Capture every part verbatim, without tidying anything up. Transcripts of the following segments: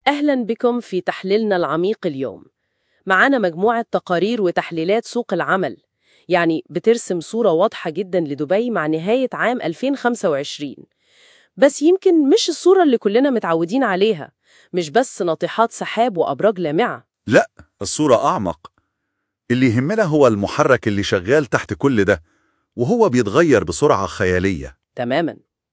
أهلا بكم في تحليلنا العميق اليوم. معانا مجموعة تقارير وتحليلات سوق العمل، يعني بترسم صورة واضحة جدا لدبي مع نهاية عام ألفين وخمسة وعشرين. بس يمكن مش الصورة اللي كلنا متعودين عليها، مش بس ناطحات سحاب وأبراج لامعة. لا، الصورة أعمق. اللي يهمنا هو المحرك اللي شغال تحت كل ده، وهو بيتغير بسرعة خيالية. تماما،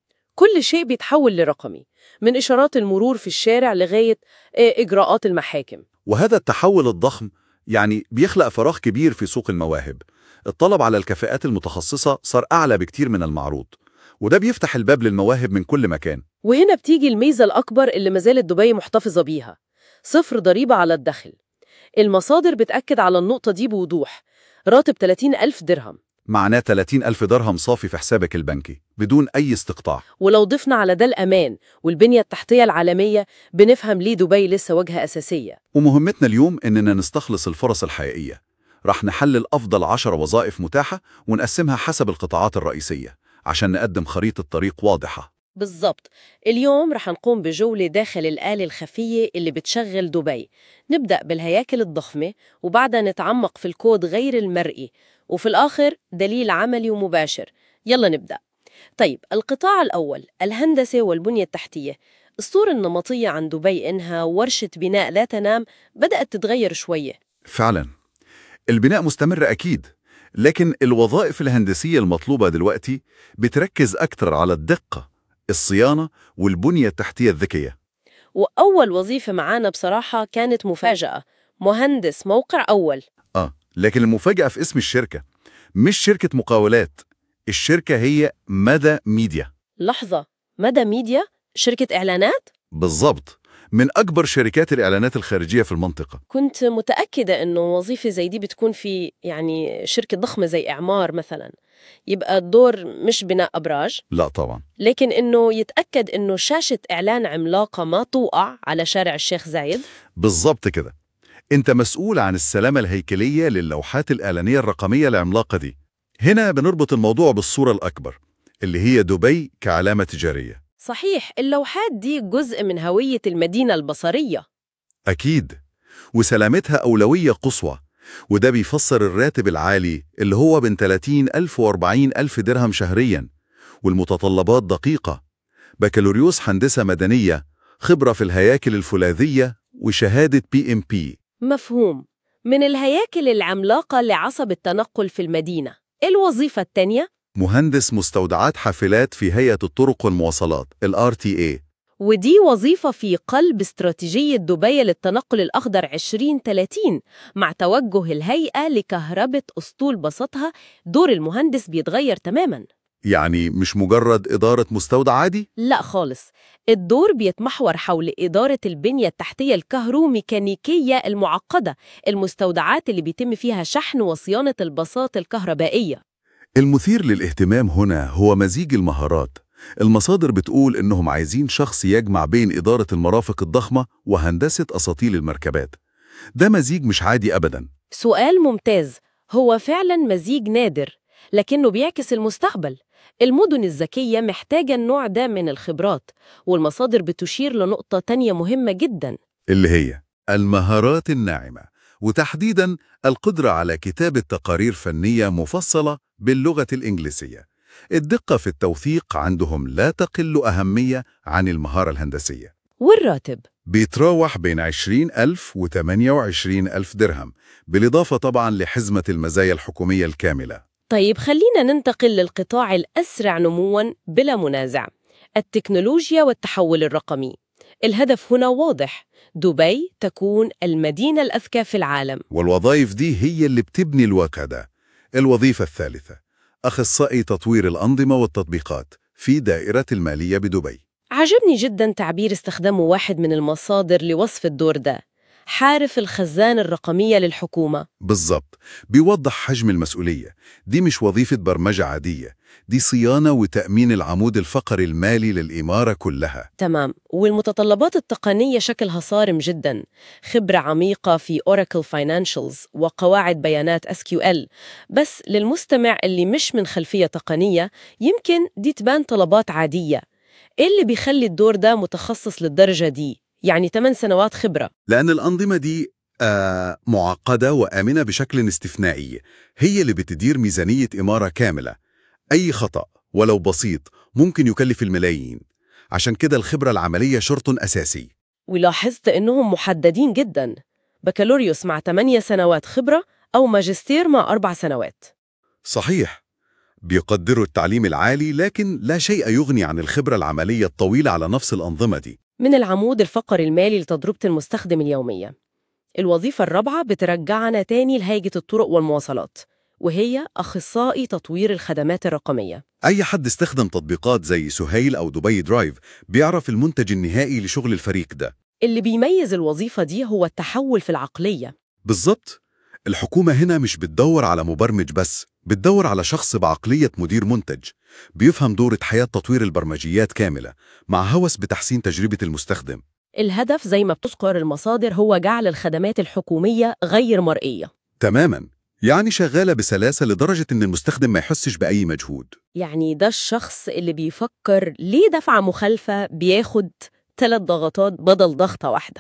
كل شيء بيتحول لرقمي، من إشارات المرور في الشارع لغاية آه، إجراءات المحاكم. وهذا التحول الضخم يعني بيخلق فراغ كبير في سوق المواهب. الطلب على الكفاءات المتخصصة صار أعلى بكتير من المعروض، وده بيفتح الباب للمواهب من كل مكان. وهنا بتيجي الميزة الأكبر اللي مازالت دبي محتفظة بيها: صفر ضريبة على الدخل. المصادر بتأكد على النقطة دي بوضوح. راتب ثلاثين ألف درهم، معناه ثلاثين ألف درهم صافي في حسابك البنكي بدون أي استقطاع. ولو ضفنا على ده الأمان والبنية التحتية العالمية، بنفهم ليه دبي لسه واجهة أساسية. ومهمتنا اليوم إننا نستخلص الفرص الحقيقية. رح نحلل أفضل عشر وظائف متاحة ونقسمها حسب القطاعات الرئيسية عشان نقدم خريطة طريق واضحة. بالضبط. اليوم رح نقوم بجولة داخل الآلة الخفية اللي بتشغل دبي. نبدأ بالهياكل الضخمة، وبعدها نتعمق في الكود غير المرئي، وفي الآخر دليل عملي ومباشر. يلا نبدأ. طيب، القطاع الأول، الهندسة والبنية التحتية. الصورة النمطية عن دبي إنها ورشة بناء لا تنام بدأت تتغير شوية. فعلا، البناء مستمر أكيد، لكن الوظائف الهندسية المطلوبة دلوقتي بتركز أكتر على الدقة، الصيانة والبنية التحتية الذكية. وأول وظيفة معانا بصراحة كانت مفاجأة: مهندس موقع أول. آه، لكن المفاجأة في اسم الشركة. مش شركة مقاولات، الشركة هي مدى ميديا. لحظة، مدى ميديا؟ شركة إعلانات؟ بالضبط، من أكبر شركات الإعلانات الخارجية في المنطقة. كنت متأكدة إنه وظيفة زي دي بتكون في يعني شركة ضخمة زي إعمار مثلا، يبقى الدور مش بناء أبراج، لا طبعا. لكن إنه يتأكد إنه شاشة إعلان عملاقة ما توقع على شارع الشيخ زايد. بالضبط كده، أنت مسؤول عن السلامة الهيكلية للوحات الإعلانية الرقمية العملاقة دي. هنا بنربط الموضوع بالصورة الأكبر اللي هي دبي كعلامة تجارية. صحيح، اللوحات دي جزء من هوية المدينة البصرية. أكيد، وسلامتها أولوية قصوى، وده بيفسر الراتب العالي اللي هو بين ثلاثين ألف وأربعين ألف درهم شهرياً، والمتطلبات دقيقة: بكالوريوس هندسة مدنية، خبرة في الهياكل الفولاذية، وشهادة بي إم بي. مفهوم. من الهياكل العملاقة لعصب التنقل في المدينة. الوظيفة الثانية، مهندس مستودعات حافلات في هيئة الطرق والمواصلات ال آر تي إيه. ودي وظيفة في قلب استراتيجية دبي للتنقل الأخضر عشرين ثلاثين، مع توجه الهيئة لكهربة أسطول بسطها. دور المهندس بيتغير تماماً. يعني مش مجرد إدارة مستودع عادي؟ لا خالص، الدور بيتمحور حول إدارة البنية التحتية الكهروميكانيكية المعقدة، المستودعات اللي بيتم فيها شحن وصيانة البساط الكهربائية. المثير للاهتمام هنا هو مزيج المهارات. المصادر بتقول إنهم عايزين شخص يجمع بين إدارة المرافق الضخمة وهندسة أساطيل المركبات. ده مزيج مش عادي أبداً. سؤال ممتاز. هو فعلا مزيج نادر، لكنه بيعكس المستقبل. المدن الذكية محتاجة النوع ده من الخبرات، والمصادر بتشير لنقطة تانية مهمة جدا، اللي هي المهارات الناعمة، وتحديداً القدرة على كتابة تقارير فنية مفصلة باللغة الإنجليزية. الدقة في التوثيق عندهم لا تقل أهمية عن المهارة الهندسية. والراتب بيتراوح بين عشرين ألف و ثمانية وعشرين ألف درهم، بالإضافة طبعاً لحزمة المزايا الحكومية الكاملة. طيب، خلينا ننتقل للقطاع الأسرع نمواً بلا منازع: التكنولوجيا والتحول الرقمي. الهدف هنا واضح: دبي تكون المدينة الأذكى في العالم. والوظائف دي هي اللي بتبني الواقع ده. الوظيفة الثالثة، أخصائي تطوير الأنظمة والتطبيقات في دائرة المالية بدبي. عجبني جدا تعبير استخدمه واحد من المصادر لوصف الدور ده: حارف الخزانة الرقمية للحكومة. بالضبط، بيوضح حجم المسؤولية. دي مش وظيفة برمجة عادية، دي صيانة وتأمين العمود الفقري المالي للإمارة كلها. تمام، والمتطلبات التقنية شكلها صارم جدا: خبرة عميقة في Oracle Financials وقواعد بيانات إس كيو إل. بس للمستمع اللي مش من خلفية تقنية، يمكن دي تبان طلبات عادية. إيه اللي بيخلي الدور ده متخصص للدرجة دي؟ يعني ثمان سنوات خبرة. لأن الأنظمة دي آه معقدة وآمنة بشكل استثنائي، هي اللي بتدير ميزانية إمارة كاملة. أي خطأ ولو بسيط ممكن يكلف الملايين، عشان كده الخبرة العملية شرط أساسي. ولاحظت إنهم محددين جداً، بكالوريوس مع ثمانية سنوات خبرة أو ماجستير مع أربع سنوات. صحيح، بيقدروا التعليم العالي، لكن لا شيء يغني عن الخبرة العملية الطويلة على نفس الأنظمة دي. من العمود الفقري المالي لتجربة المستخدم اليومية. الوظيفة الرابعة بترجعنا تاني لهيئة الطرق والمواصلات، وهي أخصائي تطوير الخدمات الرقمية. أي حد استخدم تطبيقات زي سهيل أو دبي درايف بيعرف المنتج النهائي لشغل الفريق ده. اللي بيميز الوظيفة دي هو التحول في العقلية. بالظبط، الحكومة هنا مش بتدور على مبرمج بس، بتدور على شخص بعقلية مدير منتج، بيفهم دورة حياة تطوير البرمجيات كاملة، مع هوس بتحسين تجربة المستخدم. الهدف زي ما بتذكر المصادر هو جعل الخدمات الحكومية غير مرئية. تماماً، يعني شغالة بسلاسة لدرجة إن المستخدم ما يحسش بأي مجهود. يعني ده الشخص اللي بيفكر ليه دفعة مخالفة بياخد ثلاث ضغطات بدل ضغطة واحدة.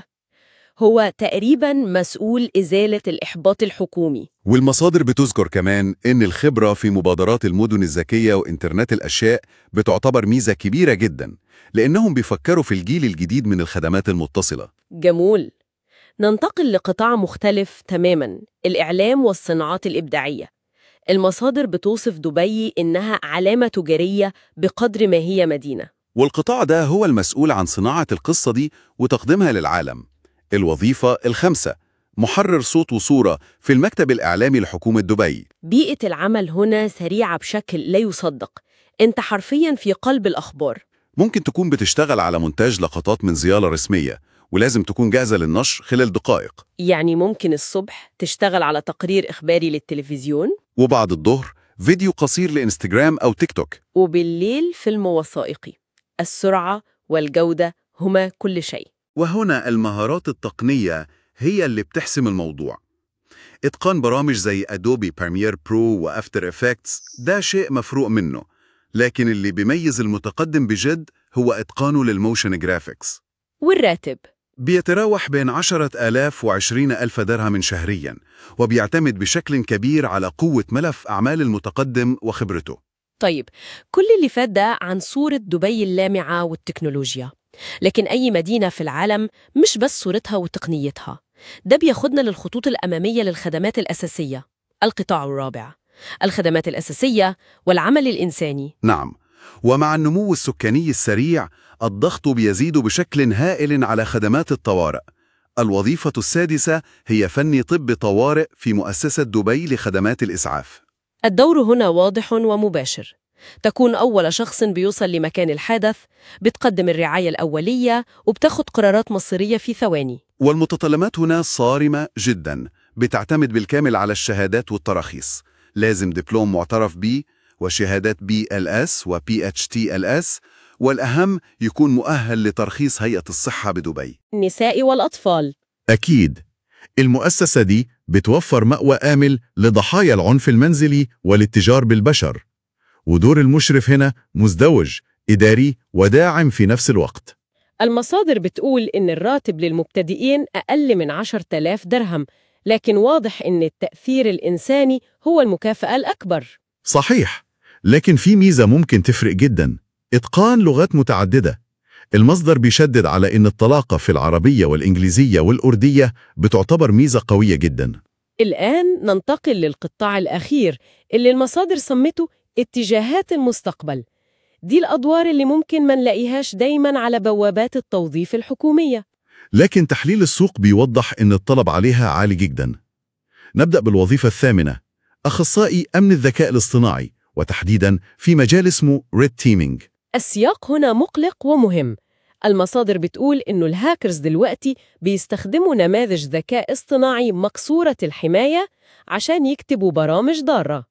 هو تقريباً مسؤول إزالة الإحباط الحكومي. والمصادر بتذكر كمان إن الخبرة في مبادرات المدن الذكية وإنترنت الأشياء بتعتبر ميزة كبيرة جداً، لأنهم بيفكروا في الجيل الجديد من الخدمات المتصلة. جمول. ننتقل لقطاع مختلف تماماً، الإعلام والصناعات الإبداعية. المصادر بتوصف دبي إنها علامة تجارية بقدر ما هي مدينة. والقطاع ده هو المسؤول عن صناعة القصة دي وتقديمها للعالم. الوظيفة الخامسة، محرر صوت وصورة في المكتب الإعلامي لحكومة دبي. بيئة العمل هنا سريعة بشكل لا يصدق، أنت حرفياً في قلب الأخبار. ممكن تكون بتشتغل على مونتاج لقطات من زيارة رسمية، ولازم تكون جاهزة للنشر خلال دقائق. يعني ممكن الصبح تشتغل على تقرير إخباري للتلفزيون، وبعد الظهر فيديو قصير لإنستجرام أو تيك توك. وبالليل فيلم وثائقي. السرعة والجودة هما كل شيء. وهنا المهارات التقنية هي اللي بتحسم الموضوع. إتقان برامج زي أدوبي بريمير برو وأفتر إفكتس ده شيء مفروغ منه، لكن اللي بيميز المتقدم بجد هو إتقانه للموشن جرافيكس. والراتب؟ بيتراوح بين عشرة آلاف وعشرين ألف درهم شهرياً، وبيعتمد بشكل كبير على قوة ملف أعمال المتقدم وخبرته. طيب، كل اللي فات ده عن صورة دبي اللامعة والتكنولوجيا، لكن أي مدينة في العالم مش بس صورتها وتقنيتها. ده بياخدنا للخطوط الأمامية للخدمات الأساسية، القطاع الرابع، الخدمات الأساسية والعمل الإنساني. نعم، ومع النمو السكاني السريع الضغط بيزيد بشكل هائل على خدمات الطوارئ. الوظيفة السادسة هي فني طب طوارئ في مؤسسة دبي لخدمات الإسعاف. الدور هنا واضح ومباشر. تكون أول شخص بيوصل لمكان الحادث، بتقدم الرعاية الأولية وبتاخد قرارات مصيرية في ثواني. والمتطلبات هنا صارمة جدا، بتعتمد بالكامل على الشهادات والتراخيص. لازم دبلوم معترف به وشهادات بي إل إس و بي إتش تي إل إس، والأهم يكون مؤهل لترخيص هيئة الصحة بدبي. النساء والأطفال؟ أكيد، المؤسسة دي بتوفر مأوى آمن لضحايا العنف المنزلي والاتجار بالبشر، ودور المشرف هنا مزدوج، إداري وداعم في نفس الوقت. المصادر بتقول إن الراتب للمبتدئين أقل من عشرة آلاف درهم، لكن واضح إن التأثير الإنساني هو المكافأة الأكبر. صحيح، لكن في ميزة ممكن تفرق جدا: إتقان لغات متعددة. المصدر بيشدد على إن الطلاقة في العربية والإنجليزية والأردية بتعتبر ميزة قوية جدا. الآن ننتقل للقطاع الأخير اللي المصادر سمته اتجاهات المستقبل. دي الأدوار اللي ممكن ما نلاقيهاش دايماً على بوابات التوظيف الحكومية. لكن تحليل السوق بيوضح إن الطلب عليها عالي جدا. نبدأ بالوظيفة الثامنة، أخصائي أمن الذكاء الاصطناعي، وتحديداً في مجال اسمه ريد تيمينج. السياق هنا مقلق ومهم. المصادر بتقول إنه الهاكرز دلوقتي بيستخدموا نماذج ذكاء اصطناعي مكسورة الحماية عشان يكتبوا برامج ضارة.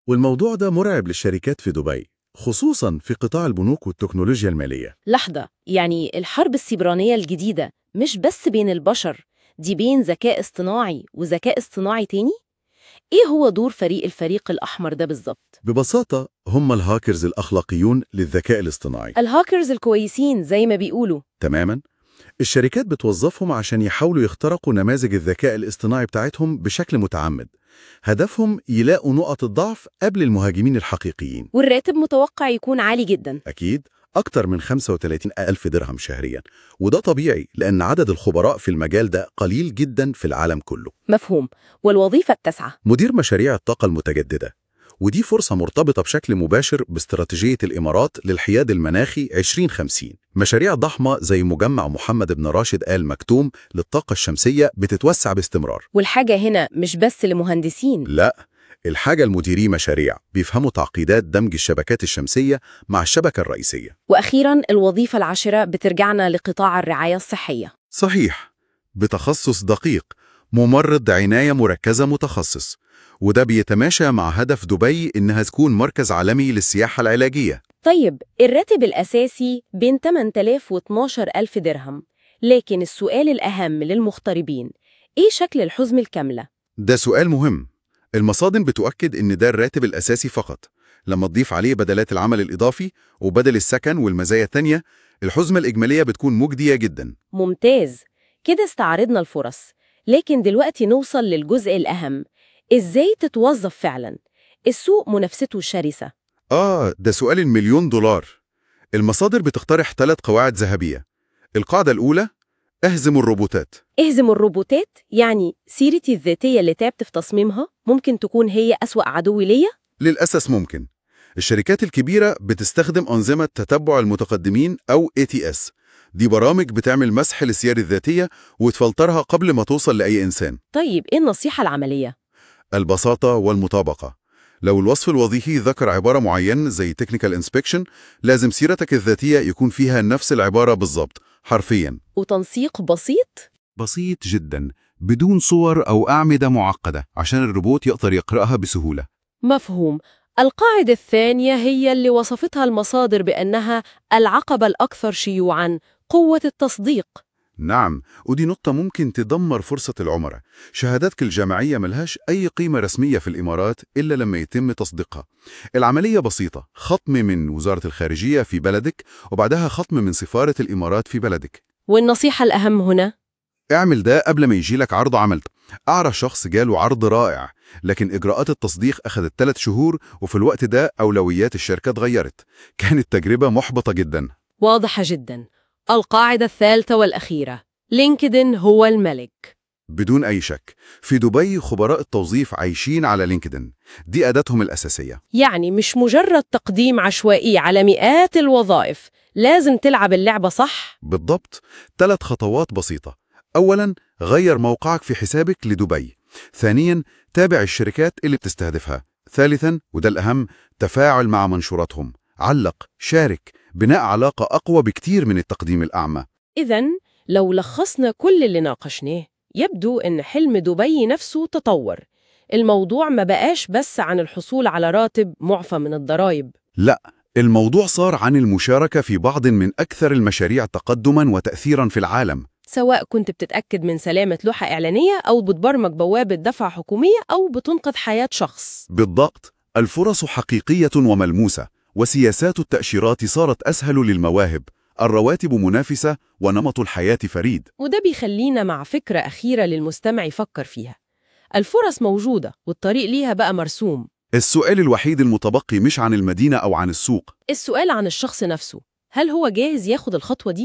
والموضوع ده مرعب للشركات في دبي، خصوصاً في قطاع البنوك والتكنولوجيا المالية. لحظة، يعني الحرب السيبرانية الجديدة مش بس بين البشر، دي بين ذكاء اصطناعي وذكاء اصطناعي تاني؟ إيه هو دور فريق الفريق الأحمر ده بالظبط؟ ببساطة هم الهاكرز الأخلاقيون للذكاء الاصطناعي. الهاكرز الكويسين زي ما بيقولوا. تماماً. الشركات بتوظفهم عشان يحاولوا يخترقوا نماذج الذكاء الاصطناعي بتاعتهم بشكل متعمد. هدفهم يلاقوا نقط الضعف قبل المهاجمين الحقيقيين. والراتب متوقع يكون عالي جدا. أكيد، أكتر من خمسة وثلاثين ألف درهم شهرياً، وده طبيعي لأن عدد الخبراء في المجال ده قليل جداً في العالم كله. مفهوم. والوظيفة التاسعة؟ مدير مشاريع الطاقة المتجددة، ودي فرصة مرتبطة بشكل مباشر باستراتيجية الإمارات للحياد المناخي عشرين خمسين. مشاريع ضخمة زي مجمع محمد بن راشد آل مكتوم للطاقة الشمسية بتتوسع باستمرار. والحاجة هنا مش بس لمهندسين. لا، الحاجة المديري مشاريع بيفهموا تعقيدات دمج الشبكات الشمسية مع الشبكة الرئيسية. وأخيراً الوظيفة العاشرة بترجعنا لقطاع الرعاية الصحية. صحيح، بتخصص دقيق، ممرض عناية مركزة متخصص، وده بيتماشى مع هدف دبي إنها تكون مركز عالمي للسياحة العلاجية. طيب الراتب الأساسي بين ثمانية آلاف واثناشر ألف درهم، لكن السؤال الأهم للمغتربين، إيه شكل الحزمة الكاملة؟ ده سؤال مهم. المصادر بتؤكد إن ده الراتب الأساسي فقط. لما تضيف عليه بدلات العمل الإضافي وبدل السكن والمزايا التانية، الحزمة الإجمالية بتكون مجدية جدا. ممتاز، كده استعرضنا الفرص، لكن دلوقتي نوصل للجزء الأهم، إزاي تتوظف فعلا؟ السوق منافسته شرسة. آه، ده سؤال المليون دولار. المصادر بتقترح ثلاث قواعد ذهبية. القاعدة الأولى: اهزموا الروبوتات. اهزموا الروبوتات؟ يعني سيرتي الذاتية اللي تعبت في تصميمها ممكن تكون هي أسوأ عدو ليا؟ للأسف ممكن. الشركات الكبيرة بتستخدم أنظمة تتبع المتقدمين أو إيه تي إس. دي برامج بتعمل مسح للسير الذاتية وتفلترها قبل ما توصل لأي إنسان. طيب إيه النصيحة العملية؟ البساطة والمطابقة. لو الوصف الوظيفي ذكر عبارة معينة زي Technical Inspection، لازم سيرتك الذاتية يكون فيها نفس العبارة بالضبط، حرفياً. وتنسيق بسيط؟ بسيط جداً، بدون صور أو أعمدة معقدة عشان الروبوت يقدر يقرأها بسهولة. مفهوم. القاعدة الثانية هي اللي وصفتها المصادر بأنها العقبة الأكثر شيوعاً، قوة التصديق. نعم، ودي نقطة ممكن تدمر فرصة العملاء. شهاداتك الجامعية ملهاش أي قيمة رسمية في الإمارات إلا لما يتم تصديقها. العملية بسيطة، ختم من وزارة الخارجية في بلدك وبعدها ختم من سفارة الإمارات في بلدك. والنصيحة الأهم هنا؟ اعمل ده قبل ما يجيلك عرض عمل. أعرف شخص جاله عرض رائع، لكن إجراءات التصديق أخذت ثلاث شهور، وفي الوقت ده أولويات الشركة اتغيرت. كانت تجربة محبطة جدا. واضحة جدا. القاعدة الثالثة والأخيرة: لينكدين هو الملك. بدون أي شك، في دبي خبراء التوظيف عايشين على لينكدين، دي أداتهم الأساسية. يعني مش مجرد تقديم عشوائي على مئات الوظائف، لازم تلعب اللعبة صح. بالضبط. ثلاث خطوات بسيطة. أولاً، غير موقعك في حسابك لدبي. ثانياً، تابع الشركات اللي بتستهدفها. ثالثاً، وده الأهم، تفاعل مع منشوراتهم. علق، شارك، بناء علاقة أقوى بكتير من التقديم الأعمى. إذن لو لخصنا كل اللي ناقشناه، يبدو إن حلم دبي نفسه تطور. الموضوع ما بقاش بس عن الحصول على راتب معفى من الضرائب. لا، الموضوع صار عن المشاركة في بعض من أكثر المشاريع تقدماً وتأثيراً في العالم. سواء كنت بتتأكد من سلامة لوحة إعلانية أو بتبرمج بوابة دفع حكومية أو بتنقذ حياة شخص. بالضبط. الفرص حقيقية وملموسة، وسياسات التأشيرات صارت أسهل للمواهب. الرواتب منافسة ونمط الحياة فريد. وده بيخلينا مع فكرة أخيرة للمستمع يفكر فيها. الفرص موجودة والطريق ليها بقى مرسوم. السؤال الوحيد المتبقي مش عن المدينة أو عن السوق. السؤال عن الشخص نفسه، هل هو جاهز ياخد الخطوة دي؟